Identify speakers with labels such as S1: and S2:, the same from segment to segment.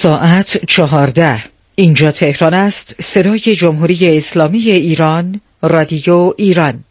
S1: ساعت 14. اینجا تهران است. صدای جمهوری اسلامی ایران، رادیو ایران.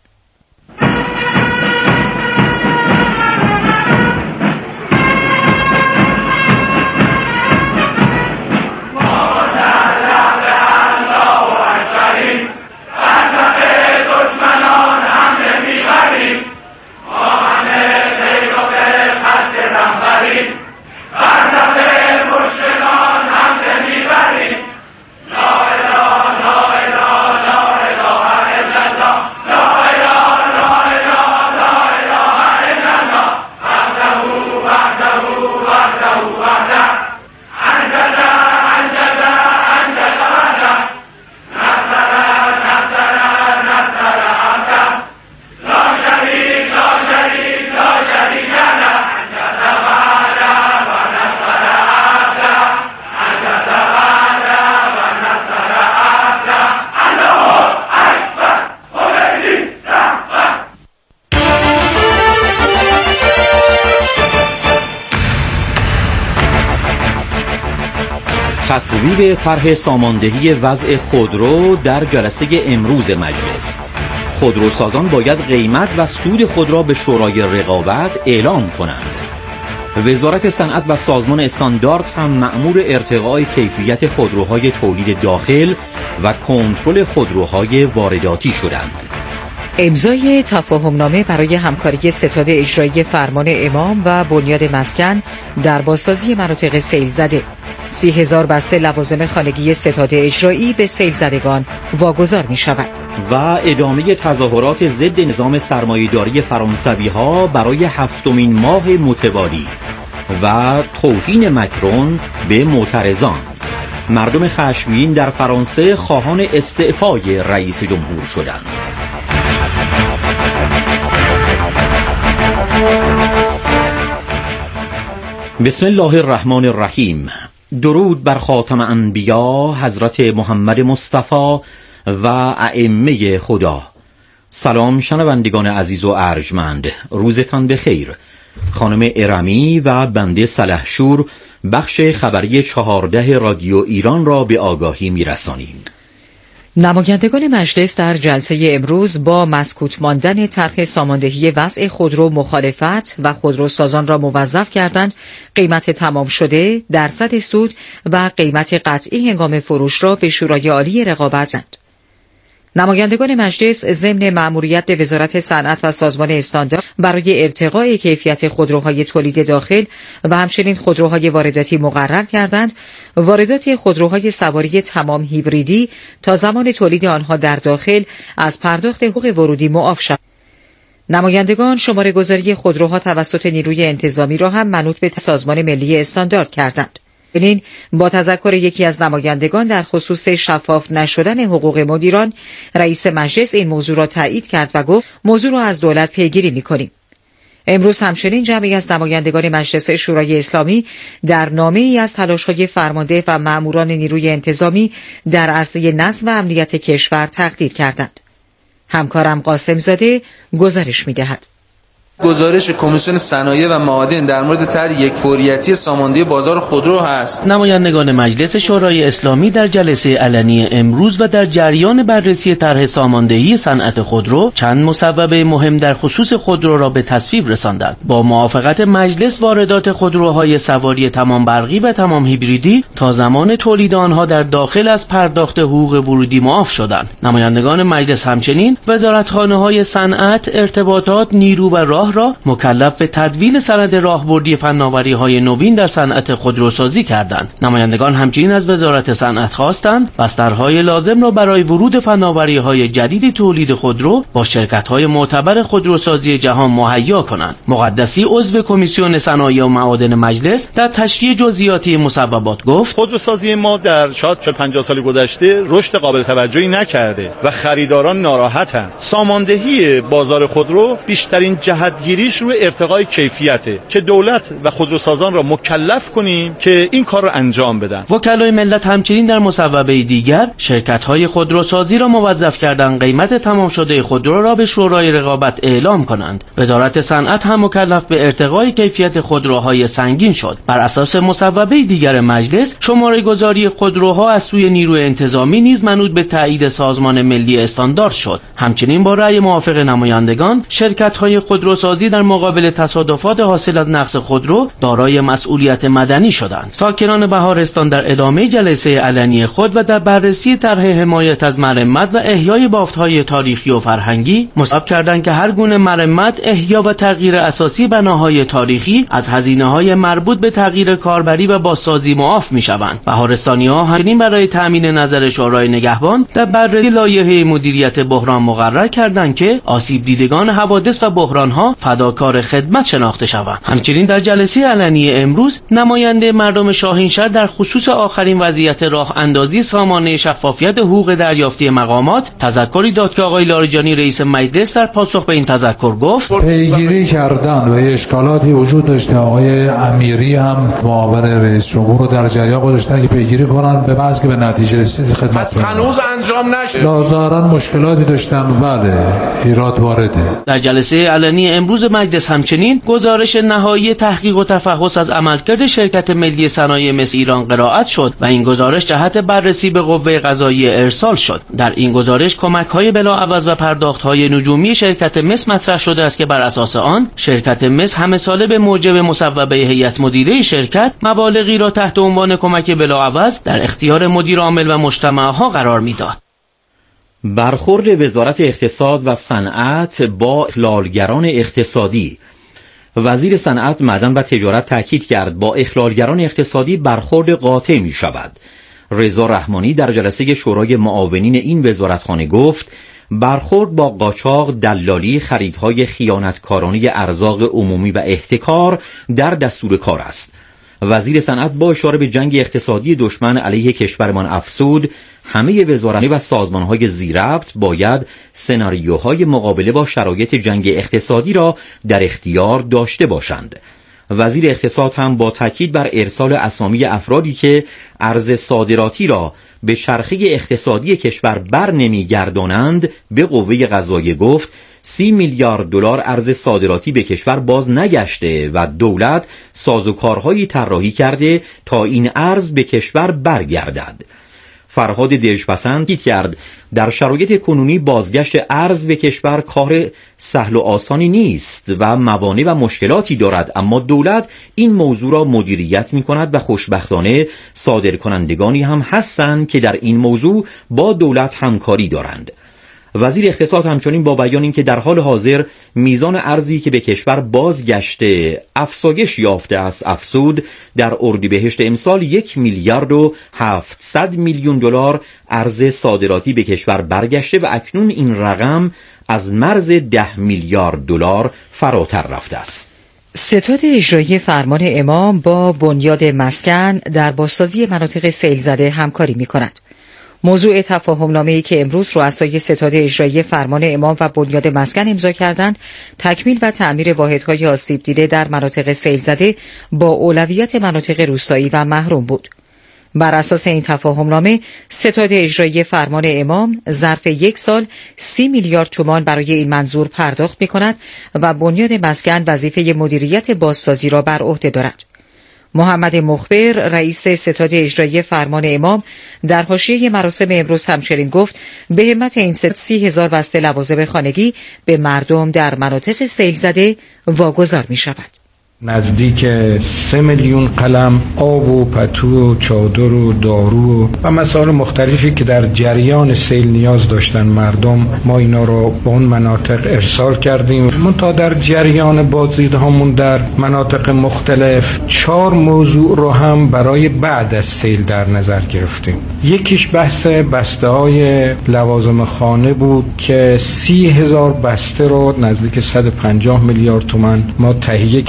S2: تصویب طرح ساماندهی وضع خودرو در جلسه امروز مجلس. خودروسازان باید قیمت و سود خود را به شورای رقابت اعلام کنند. وزارت صنعت و سازمان استاندارد هم مأمور ارتقاء کیفیت خودروهای تولید داخل و کنترل خودروهای وارداتی شدند.
S1: امضای تفاهمنامه برای همکاری ستاد اجرایی فرمان امام و بنیاد مسکن در بازسازی مناطق سیل زده. 30,000 بسته لوازم خانگی ستاد اجرایی به سیل زدگان واگذار می شود.
S2: و ادامه تظاهرات ضد نظام سرمایه‌داری فرانسوی ها برای 7مین ماه متوالی و توهین مکرون به معترضان. مردم خشمگین در فرانسه خواهان استعفای رئیس جمهور شدند. بسم الله الرحمن الرحیم. درود بر خاتم انبیا حضرت محمد مصطفی و ائمه خدا. سلام شنوندگان عزیز و ارجمند، روزتان بخیر. خانم ارمی و بنده سلحشور بخش خبری 14 رادیو ایران را به آگاهی می‌رسانیم.
S1: نمایندگان مجلس در جلسه امروز با مسکوت ماندن طرح ساماندهی وضع خودرو مخالفت و خودروسازان را موظف کردند قیمت تمام شده، درصد سود و قیمت قطعی هنگام فروش را به شورای عالی رقابت دادند. نمایندگان مجلس ضمن مأموریت به وزارت صنعت و سازمان استاندارد برای ارتقاء کیفیت خودروهای تولید داخل و همچنین خودروهای وارداتی مقرر کردند واردات خودروهای سواری تمام هیبریدی تا زمان تولید آنها در داخل از پرداخت حقوق ورودی معاف شود. نمایندگان شماره گذاری خودروها توسط نیروی انتظامی را هم منوط به سازمان ملی استاندارد کردند. این با تذکر یکی از نمایندگان در خصوص شفاف نشدن حقوق مدیران، رئیس مجلس این موضوع را تایید کرد و گفت موضوع را از دولت پیگیری می‌کنیم. امروز همچنین جمعی از نمایندگان مجلس شورای اسلامی در نامه‌ای از تلاش‌های فرمانده و مأموران نیروی انتظامی در عرصه نظم و امنیت کشور تقدیر کردند. همکارم قاسم زاده گزارش می‌دهد.
S3: گزارش کمیسیون صنایع و معادن در مورد طرح یک فوریتی ساماندهی بازار خودرو هست.
S4: نمایندگان مجلس شورای اسلامی در جلسه علنی امروز و در جریان بررسی طرح ساماندهی صنعت خودرو چند مصوبه مهم در خصوص خودرو را به تصویب رساندند. با موافقت مجلس واردات خودروهای سواری تمام برقی و تمام هیبریدی تا زمان تولید آنها در داخل از پرداخت حقوق ورودی معاف شدند. نمایندگان مجلس همچنین وزارتخانه‌های صنعت، ارتباطات، نیرو و راه را مکلف به تدوین سند راهبردی فناوری‌های نوین در صنعت خودروسازی کردند. نمایندگان همچنین از وزارت صنعت خواستند بسترهای لازم را برای ورود فناوری‌های جدید تولید خودرو با شرکت‌های معتبر خودروسازی جهان مهیا کنند. مقدسی عضو کمیسیون صنایع و معادن مجلس در تشریح جزئیاتی مصوبات گفت:
S5: خودروسازی ما در شاید 50 سال گذشته رشد قابل توجهی نکرده و خریداران ناراحتند. ساماندهی بازار خودرو بیشترین جهت جهتگیریش روی ارتقای کیفیته که دولت و خودروسازان را مکلف کنیم که این کار را انجام بدن.
S4: وکلای ملت همچنین در مصوبه دیگر شرکت‌های خودروسازی را موظف کردند قیمت تمام شده خودرو را به شورای رقابت اعلام کنند. وزارت صنعت هم مکلف به ارتقای کیفیت خودروهای سنگین شد. بر اساس مصوبه دیگر مجلس، شماره گذاری خودروها از سوی نیروی انتظامی نیز منوط به تایید سازمان ملی استاندارد شد. همچنین با رأی موافق نمایندگان، شرکت‌های خودروسازی در مقابل تصادفات حاصل از نقص خودرو دارای مسئولیت مدنی شدند. ساکنان بهارستان در ادامه جلسه علنی خود و در بررسی طرح حمایت از مرمت و احیای بافت‌های تاریخی و فرهنگی مصوب کردند که هر گونه مرمت، احیا و تغییر اساسی بناهای تاریخی از هزینه‌های مربوط به تغییر کاربری و بازسازی معاف می‌شوند. بهارستانی‌ها همچنین برای تأمین نظر شورای نگهبان در بررسی لایحه مدیریت بحران مقرر کردند که آسیب دیدگان حوادث و بحران‌ها فداکار خدمت شناخته شوند. همچنین در جلسه علنی امروز نماینده مردم شاهینشهر در خصوص آخرین وضعیت راه اندازی سامانه شفافیت حقوق دریافتی مقامات تذکری داد که آقای لاریجانی رئیس مجلس در پاسخ به این تذکر گفت
S6: پیگیری کردن و اشکالاتی وجود داشته. آقای امیری هم معاون رئیس جمهور در جریان گذاشتن که پیگیری کنن به بحث که به نتیجه رسید خدمت
S7: پس هنوز انجام نشد.
S6: ظاهرا مشکلاتی داشتن. بله، ایراد وارده.
S4: در جلسه علنی امروز مجلس همچنین گزارش نهایی تحقیق و تفحص از عملکرد شرکت ملی صنایع مس ایران قرائت شد و این گزارش جهت بررسی به قوه قضاییه ارسال شد. در این گزارش کمک‌های بلاعوض و پرداخت‌های نجومی شرکت مس مطرح شده است که بر اساس آن شرکت مس همه ساله به موجب مصوبه هیئت مدیره شرکت مبالغی را تحت عنوان کمک بلاعوض در اختیار مدیر عامل و مجتمع‌ها قرار می‌داد.
S2: برخورد وزارت اقتصاد و صنعت با اخلالگران اقتصادی. وزیر صنعت، معدن و تجارت تاکید کرد با اخلالگران اقتصادی برخورد قاطع می شود. رضا رحمانی در جلسه شورای معاونین این وزارتخانه گفت برخورد با قاچاق، دلالی، خریدهای خیانتکارانه ارزاق عمومی و احتکار در دستور کار است. وزیر صنعت با اشاره به جنگ اقتصادی دشمن علیه کشورمان افزود همه وزارت‌ها و سازمان‌های ذی‌ربط باید سناریوهای مقابله با شرایط جنگ اقتصادی را در اختیار داشته باشند. وزیر اقتصاد هم با تاکید بر ارسال اسامی افرادی که ارز صادراتی را به چرخه اقتصادی کشور بر نمی‌گردانند به قوه قضاییه گفت 30 میلیارد دلار ارز صادراتی به کشور باز نگشته و دولت سازوکارهایی طراحی کرده تا این ارز به کشور برگردد. فرهاد دژپسند کرد در شرایط کنونی بازگشت ارز به کشور کار سهل و آسانی نیست و موانع و مشکلاتی دارد، اما دولت این موضوع را مدیریت می کند و خوشبختانه صادرکنندگانی هم هستند که در این موضوع با دولت همکاری دارند. وزیر اقتصاد همچنین با بیان اینکه در حال حاضر میزان ارزی که به کشور بازگشته افزایش یافته است افزود، در اردیبهشت امسال 1 میلیارد و 700 میلیون دلار ارز صادراتی به کشور برگشته و اکنون این رقم از مرز 10 میلیارد دلار فراتر رفته است.
S1: ستاد اجرایی فرمان امام با بنیاد مسکن در بازسازی مناطق سیل زده همکاری می کند. موضوع تفاهم‌نامه‌ای که امروز رؤسای ستاد اجرایی فرمان امام و بنیاد مسکن امضا کردند، تکمیل و تعمیر واحدهای آسیب دیده در مناطق سیل زده با اولویت مناطق روستایی و محروم بود. بر اساس این تفاهم‌نامه، ستاد اجرایی فرمان امام ظرف 1 سال 30 میلیارد تومان برای این منظور پرداخت می‌کند و بنیاد مسکن وظیفه مدیریت بازسازی را بر عهده دارد. محمد مخبر رئیس ستاد اجرایی فرمان امام در حاشیه مراسم امروز همچنین گفت به همت این ستاد 30,000 بسته لوازم خانگی به مردم در مناطق سیل زده واگذار می شود.
S8: نزدیک 3 میلیون قلم، آب و پتو و چادر و دارو و مسائل مختلفی که در جریان سیل نیاز داشتن مردم، ما اینا رو به اون مناطق ارسال کردیم. منتها در جریان بازدیدهامون در مناطق مختلف 4 موضوع رو هم برای بعد از سیل در نظر گرفتیم. یکیش بحث بسته‌های لوازم خانه بود که 30,000 بسته رو نزدیک 150 میلیارد تومان ما تهیه کردیم.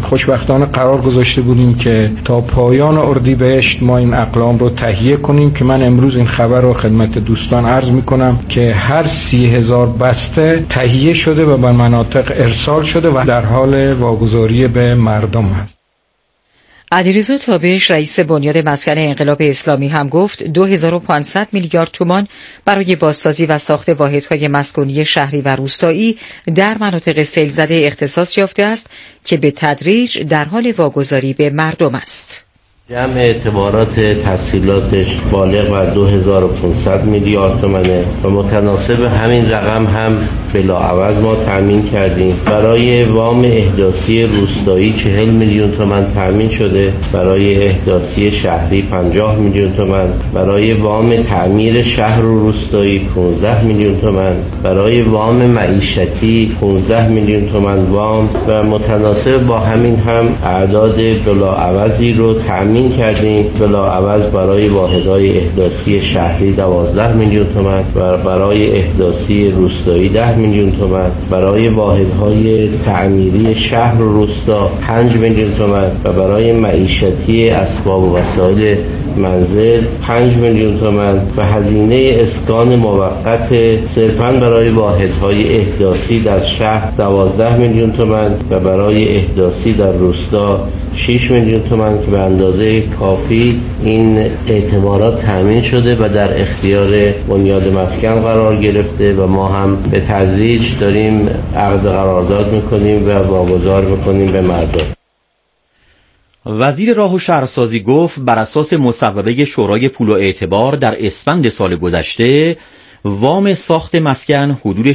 S8: خوشبختانه قرار گذاشته بودیم که تا پایان اردیبهشت ما این اقلام رو تهیه کنیم که من امروز این خبر رو خدمت دوستان عرض میکنم که هر 30,000 بسته تهیه شده و به مناطق ارسال شده و در حال واگذاری به مردم هست.
S1: علیرضا تابش رئیس بنیاد مسکن انقلاب اسلامی هم گفت 2500 میلیارد تومان برای بازسازی و ساخت واحدهای مسکونی شهری و روستایی در مناطق سیل زده اختصاص یافته است که به تدریج در حال واگذاری به مردم است.
S9: جمع اعتبارات تسهیلاتش بالغ بر 2500 میلیارد تومانه و متناسب همین رقم هم بلاعوض ما تامین کردیم. برای وام احداثی روستایی 40 میلیون تومان تامین شده، برای احداثی شهری 50 میلیون تومان، برای وام تعمیر شهر و روستایی 15 میلیون تومان، برای وام معیشتی 15 میلیون تومان وام و متناسب با همین هم اعداد بلاعوضی رو تامین کردیم. بلاعوض برای واحدهای احداثی شهری 12 میلیون تومان و برای احداثی روستایی 10 میلیون تومان، برای واحدهای تعمیری شهر و روستا 5 میلیون تومان و برای معیشتی اسباب و وسایل منزل 5 میلیون تومان و هزینه اسکان موقت صرفاً برای واحدهای احداثی در شهر 12 میلیون تومان و برای احداثی در روستا 6 میلیون تومان که به اندازه کافی این اعتبارات تامین شده و در اختیار بنیاد مسکن قرار گرفته و ما هم به تدریج داریم عقد قرارداد میکنیم و واگذار میکنیم به مردم.
S2: وزیر راه و شهرسازی گفت بر اساس مصوبه شورای پول و اعتبار در اسفند سال گذشته وام ساخت مسکن حدود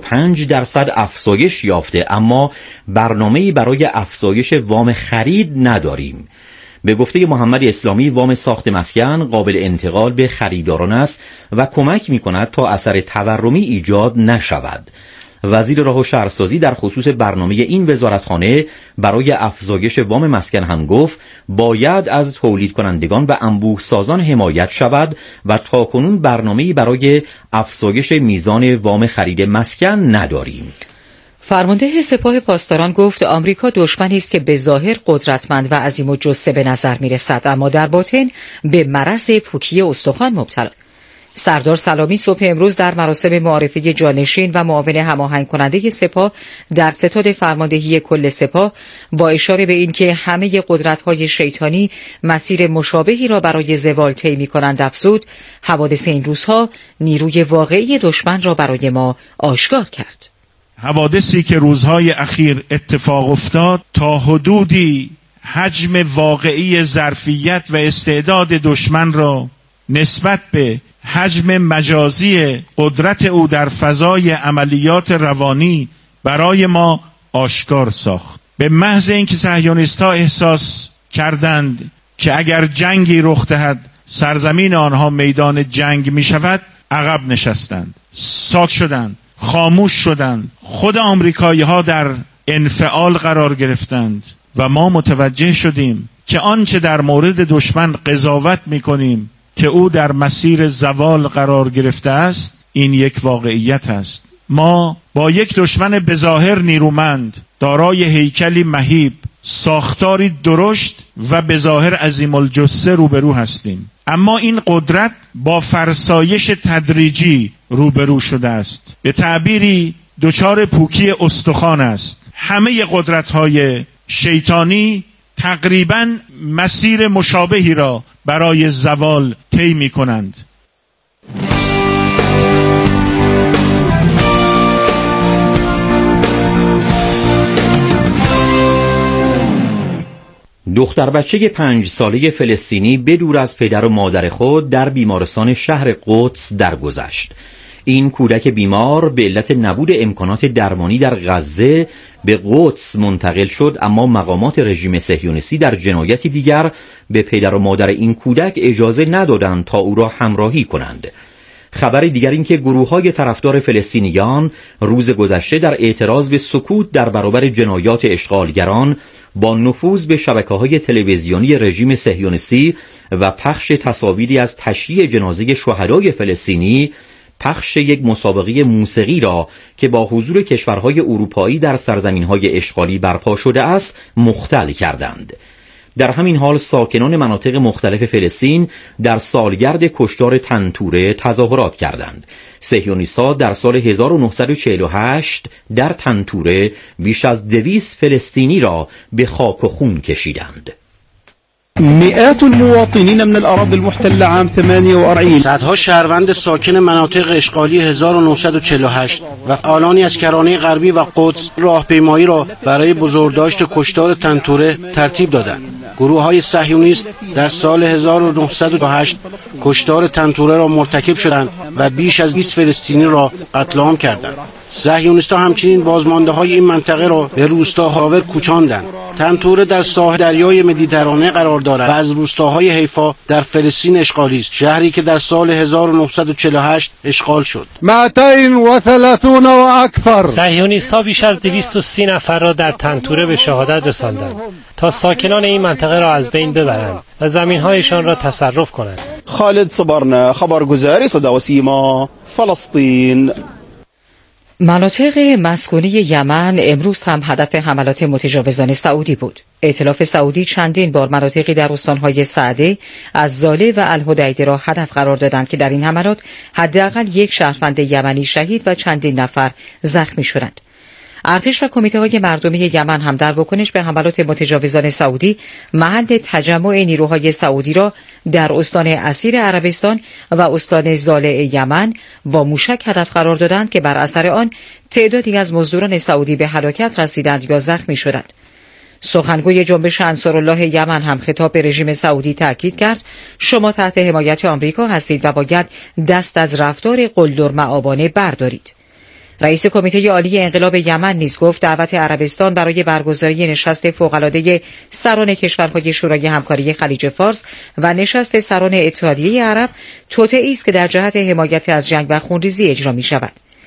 S2: 65% افزایش یافته، اما برنامه‌ای برای افزایش وام خرید نداریم. به گفته محمد اسلامی وام ساخت مسکن قابل انتقال به خریداران است و کمک می‌کند تا اثر تورمی ایجاد نشود. وزیر راه و شهرسازی در خصوص برنامه این وزارتخانه برای افزایش وام مسکن هم گفت باید از تولید کنندگان و انبوه سازان حمایت شود و تاکنون برنامه‌ای برای افزایش میزان وام خرید مسکن نداریم.
S1: فرمانده سپاه پاسداران گفت آمریکا دشمنی است که به ظاهر قدرتمند و عظیم الجثه به نظر می‌رسد، اما در باطن به مرض پوکی استخوان مبتلا. سردار سلامی صبح امروز در مراسم معارفه جانشین و معاون هماهنگ کننده سپاه در ستاد فرماندهی کل سپاه با اشاره به اینکه همه قدرت‌های شیطانی مسیر مشابهی را برای زوال طی می‌کنند افزود حوادث این روزها نیروی واقعی دشمن را برای ما آشکار کرد.
S7: حوادثی که روزهای اخیر اتفاق افتاد تا حدودی حجم واقعی ظرفیت و استعداد دشمن را نسبت به حجم مجازی قدرت او در فضای عملیات روانی برای ما آشکار ساخت. به محض اینکه صهیونیست‌ها احساس کردند که اگر جنگی رخ دهد سرزمین آنها میدان جنگ می شود، عقب نشستند، ساکت شدند، خاموش شدند. خود آمریکایی‌ها در انفعال قرار گرفتند و ما متوجه شدیم که آنچه در مورد دشمن قضاوت می‌کنیم که او در مسیر زوال قرار گرفته است، این یک واقعیت است. ما با یک دشمن بظاهر نیرومند، دارای هیکلی مهیب، ساختاری درشت و بظاهر عظیم الجثه روبرو هستیم، اما این قدرت با فرسایش تدریجی روبرو شده است. به تعبیری دچار پوکی استخوان است. همه قدرت‌های شیطانی تقریباً مسیر مشابهی را برای زوال طی می‌کنند.
S2: دختر بچه 5 ساله فلسطینی بدور از پدر و مادر خود در بیمارستان شهر قدس درگذشت. این کودک بیمار به علت نبود امکانات درمانی در غزه به قدس منتقل شد، اما مقامات رژیم صهیونیستی در جنایتی دیگر به پدر و مادر این کودک اجازه ندادند تا او را همراهی کنند. خبر دیگر این که گروه‌های طرفدار فلسطینیان روز گذشته در اعتراض به سکوت در برابر جنایات اشغالگران با نفوذ به شبکه‌های تلویزیونی رژیم صهیونیستی و پخش تصاویری از تشییع جنازه شهدای فلسطینی پخش یک مسابقه موسیقی را که با حضور کشورهای اروپایی در سرزمین‌های اشغالی برپا شده است مختل کردند. در همین حال ساکنان مناطق مختلف فلسطین در سالگرد کشتار طنطوره تظاهرات کردند. صهیونیست‌ها در سال 1948 در طنطوره بیش از 200 فلسطینی را به خاک و خون کشیدند.
S10: مئات المواطنین من الاراضی المحتله عام 48
S11: صدها شهروند ساکن مناطق اشغالی 1948 و آلانی از کرانه غربی و قدس راهپیمایی را برای بزرگداشت کشتار طنطوره ترتیب دادند. گروه‌های صهیونیست در سال 1908 کشتار طنطوره را مرتکب شدند و بیش از 20 فلسطینی را قتل عام کردند. صهیونیست‌ها همچنین بازمانده‌های این منطقه را به روستا هاور کوچاندند. طنطوره در ساحل دریای مدیترانه قرار دارد و از روستاهای حیفا در فلسطین اشغالی است، شهری که در سال 1948 اشغال شد.
S10: 230 و اکثر
S12: صهیونیست‌ها بیش از 230 نفر را در طنطوره به شهادت رساندند تا ساکنان این منطقه را از بین ببرند و زمین‌هایشان را تصرف کنند.
S10: خالد صبرنا خبرگزاری صدا و سیما فلسطین.
S1: مناطق مسکونی یمن امروز هم هدف حملات متجاوزان سعودی بود. ائتلاف سعودی چندین بار مناطقی در استانهای سعده، الزاله و الحدیده را هدف قرار دادند که در این حملات حداقل یک شهروند یمنی شهید و چندین نفر زخمی شدند. ارتش و کمیته‌های مردمی یمن هم در واکنش به حملات متجاوزان سعودی محل تجمع نیروهای سعودی را در استان اسیر عربستان و استان زالع یمن با موشک هدف قرار دادند که بر اثر آن تعدادی از مزدوران سعودی به هلاکت رسیدند یا زخمی شدند. سخنگوی جنبش انصارالله یمن هم خطاب به رژیم سعودی تاکید کرد شما تحت حمایت آمریکا هستید و باید دست از رفتار قلدرمآبانه بردارید. رئیس کمیته عالی انقلاب یمن نیز گفت دعوت عربستان برای برگزاری نشست فوق‌العاده سران کشورهای شورای همکاری خلیج فارس و نشست سران اتحادیه عرب توطئه‌ای است که در جهت حمایت از جنگ و خونریزی اجرا می‌شود.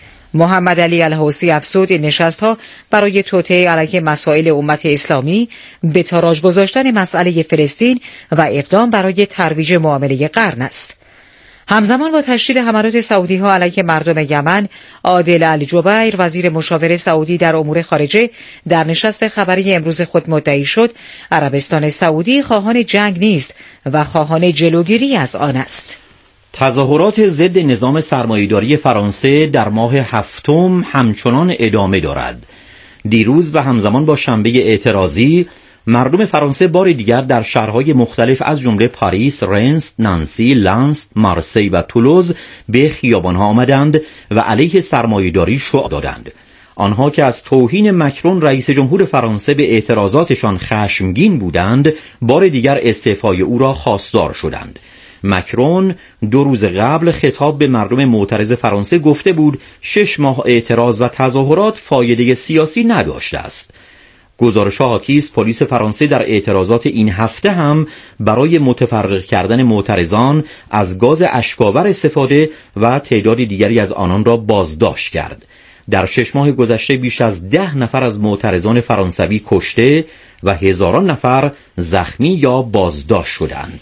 S1: محمد علی الحوثی افزود این نشست‌ها برای توطئه علیه مسائل امت اسلامی، به تاراج گذاشتن مسئله فلسطین و اقدام برای ترویج معامله قرن است. همزمان با تشدید حملات سعودی‌ها علیه مردم یمن، عادل الجبیر وزیر مشاور سعودی در امور خارجه در نشست خبری امروز خود مدعی شد عربستان سعودی خواهان جنگ نیست و خواهان جلوگیری از آن است.
S2: تظاهرات ضد نظام سرمایه‌داری فرانسه در ماه هفتم همچنان ادامه دارد. دیروز و همزمان با شنبه اعتراضی مردم فرانسه بار دیگر در شهرهای مختلف از جمله پاریس، رنس، نانسی، لنس، مارسی و تولوز به خیابانها آمدند و علیه سرمایه‌داری شعار دادند. آنها که از توهین مکرون رئیس جمهور فرانسه به اعتراضاتشان خشمگین بودند، بار دیگر استعفای او را خواستار شدند. مکرون 2 روز قبل خطاب به مردم معترض فرانسه گفته بود 6 ماه اعتراض و تظاهرات فایده سیاسی نداشته است. گزارش‌ها حاکی است پلیس فرانسه در اعتراضات این هفته هم برای متفرق کردن معترضان از گاز اشک‌آور استفاده و تعداد دیگری از آنان را بازداشت کرد. در 6 ماه گذشته بیش از 10 نفر از معترضان فرانسوی کشته و هزاران نفر زخمی یا بازداشت شدند.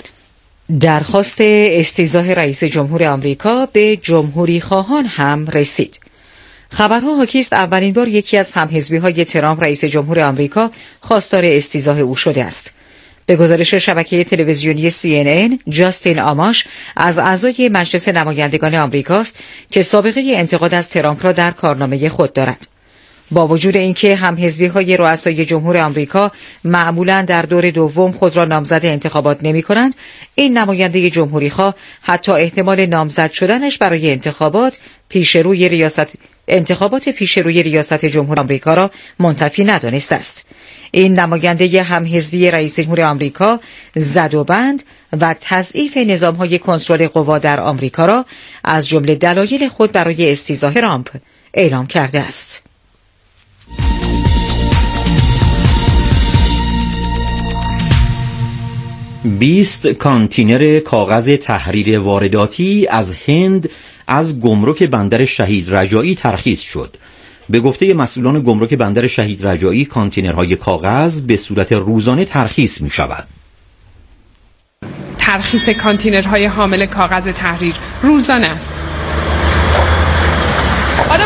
S1: درخواست استیضاح رئیس جمهور آمریکا به جمهوری خواهان هم رسید. خبرها حاکی است اولین بار یکی از همحزبی‌های ترامپ رئیس جمهور آمریکا خواستار استیضاح او شده است. به گزارش شبکه تلویزیونی CNN، جاستین آماش از اعضای مجلس نمایندگان آمریکاست که سابقه انتقاد از ترامپ را در کارنامه خود دارد. با وجود اینکه همحزبی‌های رؤسای جمهور آمریکا معمولاً در دور دوم خود را نامزد انتخابات نمی‌کنند، این نماینده جمهوری‌خواه حتی احتمال نامزد شدنش برای انتخابات پیش روی ریاست جمهور آمریکا را منتفی ندانسته است. این نماینده همحزبی رئیس جمهور آمریکا زدوبند و تضعیف نظام‌های کنترل قوا در آمریکا را از جمله دلایل خود برای استیضاح ترامپ اعلام کرده است.
S2: 20 کانتینر کاغذ تحریر وارداتی از هند از گمرک بندر شهید رجایی ترخیص شد. به گفته مسئولان گمرک بندر شهید رجایی کانتینرهای کاغذ به صورت روزانه ترخیص می شود.
S13: ترخیص کانتینرهای حامل کاغذ تحریر روزانه است.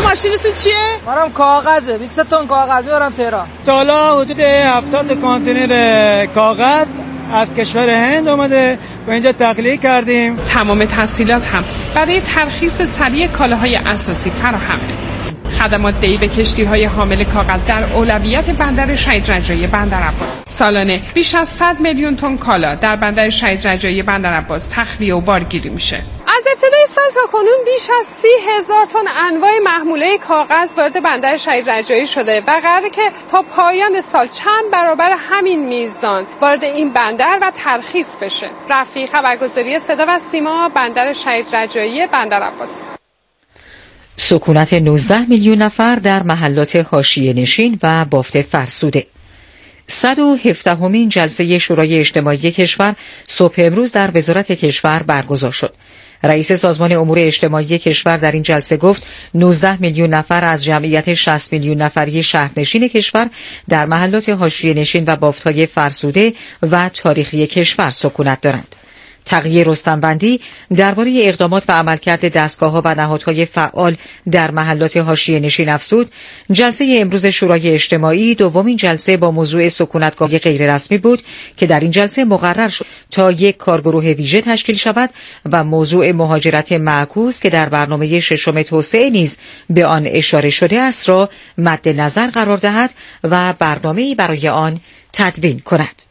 S13: ماشینتون چیه؟
S14: منم کاغذه، 20 تن کاغذ میارم تهران. تا حالا حدود 70 کانتینر کاغذ از کشور هند اومده و اینجا تخلیه کردیم.
S13: تمام تسهیلات هم برای ترخیص سریع کالاهای اساسی فراهمه. خدمات دهی به کشتی‌های حامل کاغذ در اولویت بندر شهید رجایی بندر عباس. سالانه بیش از 100 میلیون تن کالا در بندر شهید رجایی بندر عباس تخلیه و بارگیری میشه. از ابتدای سال تا کنون بیش از 30,000 تن انواع محموله کاغذ وارد بندر شهید رجایی شده و قراره که تا پایان سال چند برابر همین میزان وارد این بندر و ترخیص بشه. رفیع، خبرگزاری صدا و سیما، بندر شهید رجایی بندر عباس.
S1: سکونت 19 میلیون نفر در محلات حاشیه نشین و بافت فرسوده. 117مین جلسه شورای اجتماعی کشور صبح امروز در وزارت کشور برگزار شد. رئیس سازمان امور اجتماعی کشور در این جلسه گفت 19 میلیون نفر از جمعیت 60 میلیون نفری شهرنشین کشور در محلات حاشیه نشین و بافت‌های فرسوده و تاریخی کشور سکونت دارند. تقیه رستم‌بندی درباره اقدامات و عملکرد دستگاه‌ها و نهادهای فعال در محلات حاشیه نشین افزود جلسه امروز شورای اجتماعی دومین جلسه با موضوع سکونتگاه غیر رسمی بود که در این جلسه مقرر شد تا یک کارگروه ویژه تشکیل شود و موضوع مهاجرت معکوس که در برنامه ششم توسعه نیز به آن اشاره شده است را مد نظر قرار دهد و برنامه‌ای برای آن تدوین کند.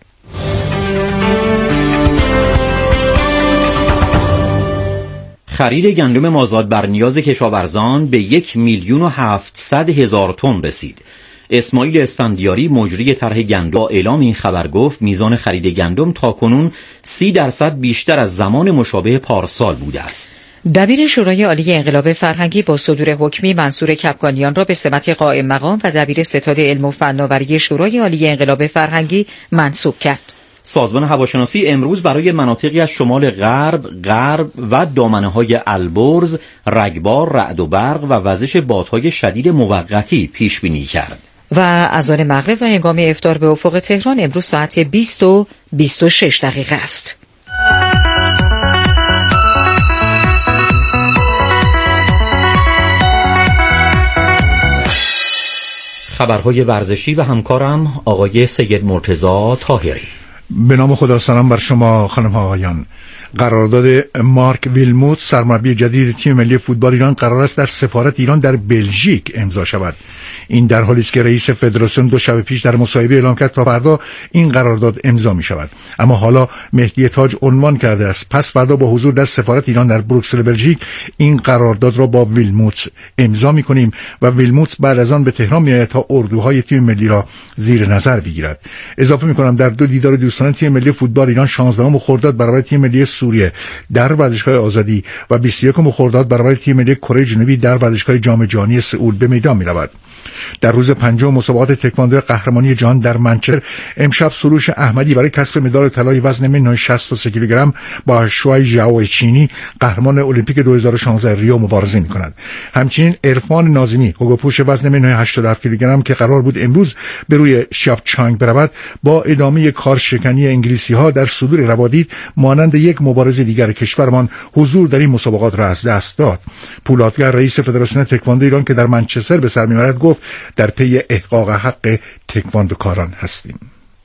S2: خرید گندم مازاد بر نیاز کشاورزان به 1,700,000 تن رسید. اسماعیل اسفندیاری مجری طرح گندم با اعلام این خبر گفت میزان خرید گندم تاکنون 30% بیشتر از زمان مشابه پارسال بوده است.
S1: دبیر شورای عالی انقلاب فرهنگی با صدور حکمی منصور کپکانیان را به سمت قائم مقام و دبیر ستاد علم و فناوری شورای عالی انقلاب فرهنگی منصوب کرد.
S2: سازمان هواشناسی امروز برای مناطقی از شمال غرب و دامنه‌های البرز، رگبار، رعد و برق و وزش بادهای شدید موقتی پیش بینی کرد.
S1: و اذان مغرب و هنگام افطار به افق تهران امروز ساعت 20:26 است.
S2: خبرهای ورزشی و همکارم آقای سید مرتضی طاهری.
S15: به نام خدا، سلام بر شما خانم ها آقایان. قرارداد مارک ویلموت سرمربی جدید تیم ملی فوتبال ایران قرار است در سفارت ایران در بلژیک امضا شود. این در حالی است که رئیس فدراسیون 2 شب پیش در مصاحبه اعلام کرد تا فردا این قرارداد امضا می شود. اما حالا مهدی تاج عنوان کرده است پس فردا با حضور در سفارت ایران در بروکسل بلژیک این قرارداد را با ویلموت امضا می کنیم و ویلموت بعد از آن به تهران می آید تا اردوهای تیم ملی را زیر نظر بگیرد. اضافه می کنم در 2 دیدار دوستانه تیم ملی فوتبال ایران 16 خرداد برابر تیم ملی سوریه در ورزشگاه آزادی و 21 خرداد برابر تیم ملی کره جنوبی در ورزشگاه جام جهانی سئول به میدان می رود. در روز پنجم مسابقات تکواندو قهرمانی جهان در منچستر امشب سروش احمدی برای کسب مدال طلای وزن منهای 63 کیلوگرم با شوای ژائو چینی قهرمان المپیک 2016 ریو مبارزه می‌کند. همچنین عرفان ناظمی حقوق‌پوش وزن منهای 87 کیلوگرم که قرار بود امروز به روی شاپچانگ برود با ادامه کارشکنی انگلیسی‌ها در صدور روادید مانند یک مبارزه دیگر کشورمان حضور در این مسابقات را از دست داد. پولادگر رئیس فدراسیون تکواندو ایران که در منچستر به سر می‌برد گفت در پی احقاق حق تکواندوکاران هستیم.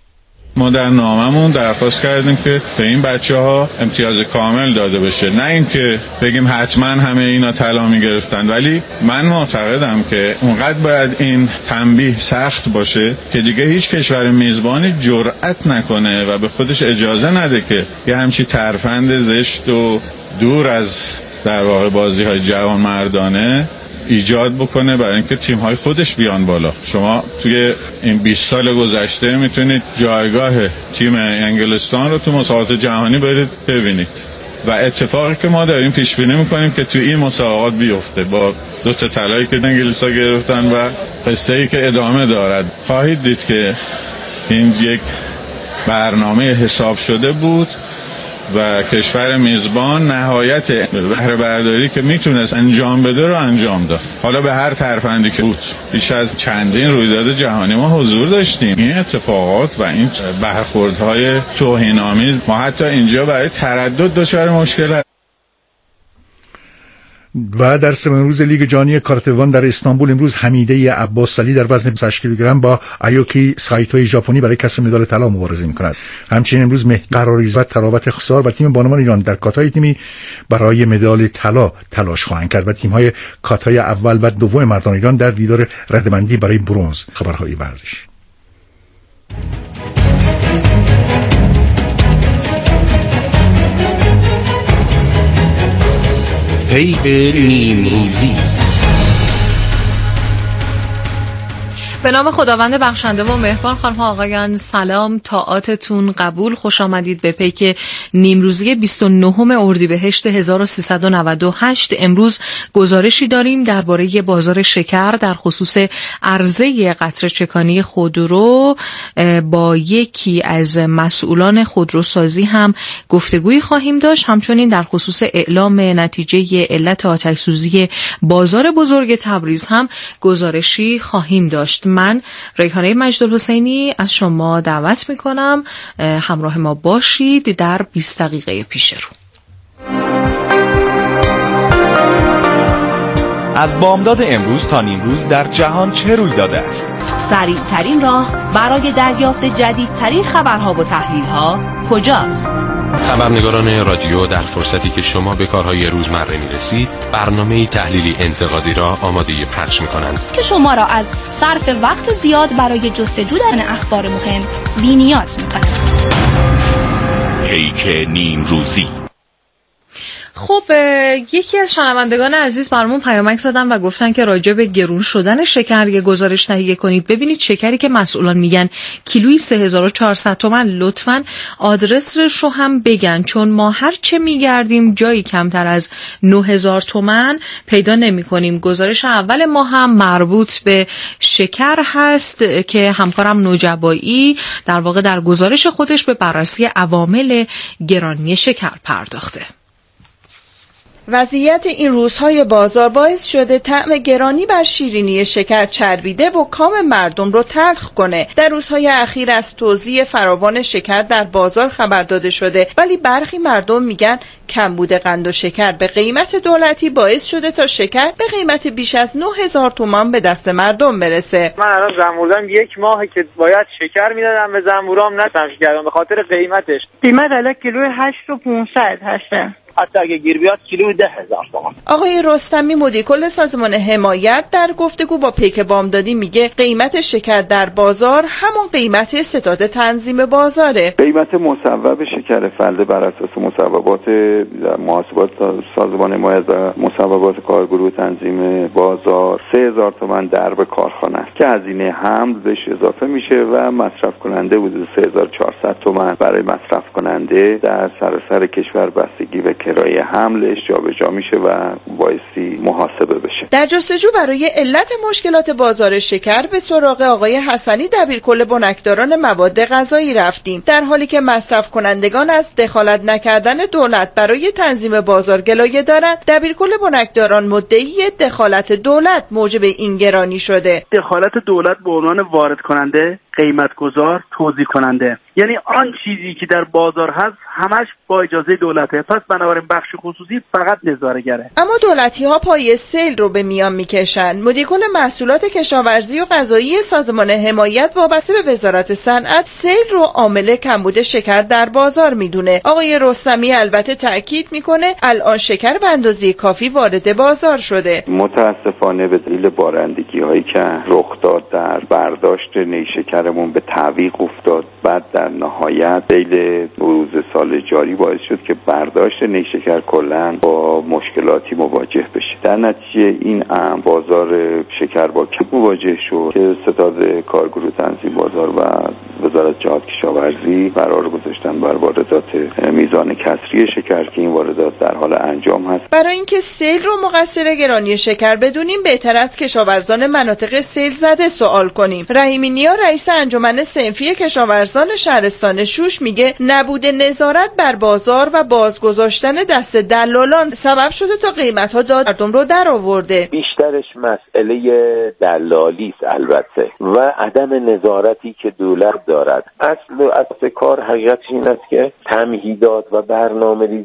S16: ما در ناممون درخواست کردیم که به این بچه‌ها امتیاز کامل داده بشه، نه اینکه بگیم حتما همه اینا طلا می‌گرفتن، ولی من معتقدم که اونقدر باید این تنبیه سخت باشه که دیگه هیچ کشور میزبانی جرأت نکنه و به خودش اجازه نده که یه همچین ترفند زشت و دور از در واقع بازی‌های جوان مردانه ایجاد بکنه برای اینکه تیم‌های خودش بیان بالا. شما توی این 20 سال گذشته میتونید جایگاه تیم انگلستان رو تو مسابقات جهانی برید ببینید و اتفاقی که ما داریم پیش بینی میکنیم که تو این مسابقات بیفته با 2 طلایی که انگلیس‌ها گرفتن و قصه‌ای که ادامه دارد. خواهید دید که این یک برنامه حساب شده بود و کشور میزبان نهایت بهره برداری که میتونست انجام بده رو انجام داد. حالا به هر ترفندی که بود بیش از چندین رویداد جهانی ما حضور داشتیم. این اتفاقات و این برخوردهای توهین‌آمیز ما حتی اینجا برای تردد دچار مشکل.
S15: و در سومین روز لیگ جهانی کاراتوان در استانبول امروز حمیده عباسعلی در وزن 8 کیلوگرم با ایوکی سایتوی ژاپنی برای کسب مدال طلا مبارزه می‌کند. همچنین امروز قراریز و تراوت خسار و تیم بانوان ایران در کاتای تیمی برای مدال طلا تلاش خواهند کرد و تیم‌های کاتای اول و دوم مردان ایران در دیدار رده‌بندی برای برنز. خبرهای ورزش.
S17: پیک نیمروزی.
S18: به نام خداوند بخشنده و مهربان. خانم ها آقایان سلام، طاعاتتون قبول. خوش آمدید به پیک نیمروزی 29 اردیبهشت 1398. امروز گزارشی داریم درباره بازار شکر در خصوص عرضه قطره چکانی خودرو. با یکی از مسئولان خودروسازی هم گفتگویی خواهیم داشت. همچنین در خصوص اعلام نتیجه علت آتش سوزی بازار بزرگ تبریز هم گزارشی خواهیم داشت. من ریحانه مجدالحسینی از شما دعوت میکنم همراه ما باشید در 20 دقیقه پیش رو.
S19: از بامداد امروز تا نیمروز در جهان چه روی داده است؟
S20: سریع ترین راه برای دریافت جدیدترین خبرها و تحلیل‌ها کجاست؟
S21: خبرنگاران رادیو در فرصتی که شما به کارهای روزمره میرسید برنامه تحلیلی انتقادی را آماده پخش میکنند
S20: که شما را از صرف وقت زیاد برای جستجو در اخبار مهم بی‌نیاز میکنند.
S19: پیک نیمروزی.
S18: خب یکی از شنوندگان عزیز برامون پیامک زدن و گفتن که راجع به گرون شدن شکر یه گزارش تهیه کنید. ببینید شکری که مسئولان میگن کیلویی 3400 تومان، لطفاً آدرسش رو هم بگن، چون ما هر چه میگردیم جایی کمتر از 9000 تومان پیدا نمی کنیم. گزارش اول ما هم مربوط به شکر هست که همکارم نوجبایی در واقع در گزارش خودش به بررسی عوامل گرانی شکر پرداخته.
S22: وضعیت این روزهای بازار باعث شده طعم گرانی بر شیرینی شکر چربیده و کام مردم رو تلخ کنه. در روزهای اخیر از توزیع فراوان شکر در بازار خبر داده شده، ولی برخی مردم میگن کمبود قند و شکر به قیمت دولتی باعث شده تا شکر به قیمت بیش از 9000 تومان به دست مردم برسه.
S23: من الان زنبورم یک ماهه که باید شکر میدادم به زنبورام نتمش کردم به خاطر قیمتش.
S24: قیمت الان کیلو 8500 هست.
S23: حتی اگه گیر بیاد کیلو 10000 تومان.
S22: آقای رستمی مدیرکل سازمان حمایت در گفتگو با پیک بامدادی میگه قیمت شکر در بازار همون قیمت ستاد تنظیم بازاره.
S25: قیمت مصوب شکر فلده بر اساس مصوبات محاسبات سازمان حمایت و مصوبات کارگروه تنظیم بازار 3000 تومان درب کارخانه است که هزینه حمل بهش اضافه میشه و مصرف کننده حدود 3400 تومان برای مصرف کننده در سراسر کشور بستگی به کرایه حملش جابجا میشه و بایستی محاسبه بشه.
S22: در جستجو برای علت مشکلات بازار شکر به سراغ آقای حسنی دبیرکل بنکداران مواد غذایی رفتیم. در حالی که مصرف کنندگان از دخالت نکردن دولت برای تنظیم بازار گلایه دارند، دبیرکل بنکداران مدعی دخالت دولت موجب این گرانی شده.
S26: دخالت دولت به عنوان وارد کننده، قیمت گذار، توزیع کننده، یعنی آن چیزی که در بازار هست همش با اجازه دولته، پس بنابراین بخش خصوصی فقط نظاره‌گره.
S22: اما دولتی ها پای سیل رو به میان میکشن. مدیرکل محصولات کشاورزی و غذایی سازمان حمایت وابسته به وزارت صنعت سیل رو عامل کمبود شکر در بازار میدونه. آقای رستمی البته تاکید میکنه الان شکر به اندازه کافی وارد بازار شده.
S25: متاسفانه به دلیل بارندگی هایی که رخ داد در برداشت نیشکرمون به تعویق افتاد، بعد در نهایت دلیل بروز سال جاری باعث شد که برداشت نیشکر کلاً با مشکلاتی مواجه بشه. در نتیجه این بازار شکر با کم مواجه شد که ستاد کارگروه تنظیم بازار و وزارت جهاد کشاورزی قرار گذاشتن بر واردات میزان کسری شکر که این واردات در حال انجام هست.
S22: برای اینکه سیل رو مقصر گرانی شکر بدونیم بهتر از کشاورزان مناطق سیل زده سوال کنیم. رحیمی نیا رئیس انجمن صنفی کشاورزان شهرستان شوش میگه نبود نظارت بر بازار و بازگذاشتن دست دلالان سبب شده تا قیمت‌ها داد مردم رو در آورده.
S9: بیشترش مسئله دلالی است البته و عدم نظارتی که دولت دارد. اصل کار حقیقتش این است که تمهیدات و برنامه‌ریزی